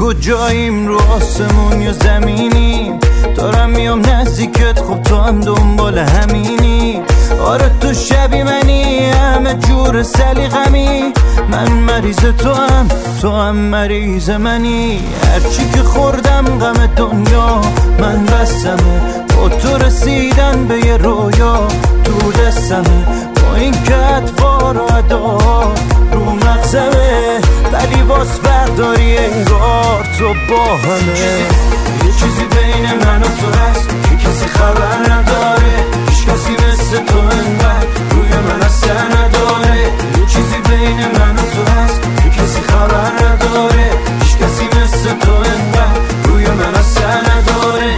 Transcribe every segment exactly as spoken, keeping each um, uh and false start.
کجاییم، رو آسمون یا زمینیم؟ دارم میام نزدیکت، خب تو هم دنبال همینی. آره تو شبی منی، همه جور سلیقمی. من مریض تو هم، تو هم مریض منی. هرچی که خوردم غم دنیا من بستمه، با تو رسیدن به یه رویا تو دستمه. با این که اطفار و ادا رو مغزمه، ولی باز برداری انگار تو با همه. یه چیزی بین من و تو هست که کسی خبر نداره، هیچ کسی مثل تو انقدر روی من اثر نداره. یه چیزی بین من و تو هست که کسی خبر نداره، هیچ کسی مثل تو انقدر روی من اثر نداره.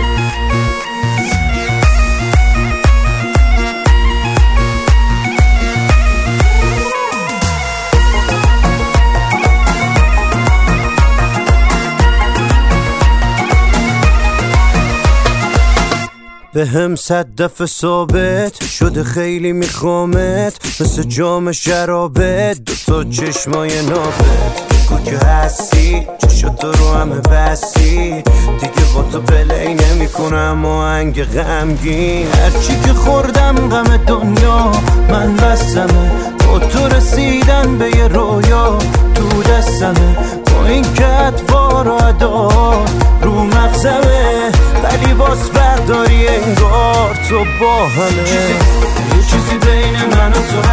به هم صد دفعه ثابت شده خیلی میخوامت، مثل جام شرابت دوتا چشمای نابت. بگو که هستی، چشات رو همه بستی، دیگه با تو پلی نمی کنم آهنگ غمگین. هرچی که خوردم غم دنیا من بستمه، با تو رسیدن به یه رویا تو دستمه. با این که اطفار و ادا رو مغزمه، ولی باز برداری انگار تو با همه. یه چیزی بین من و تو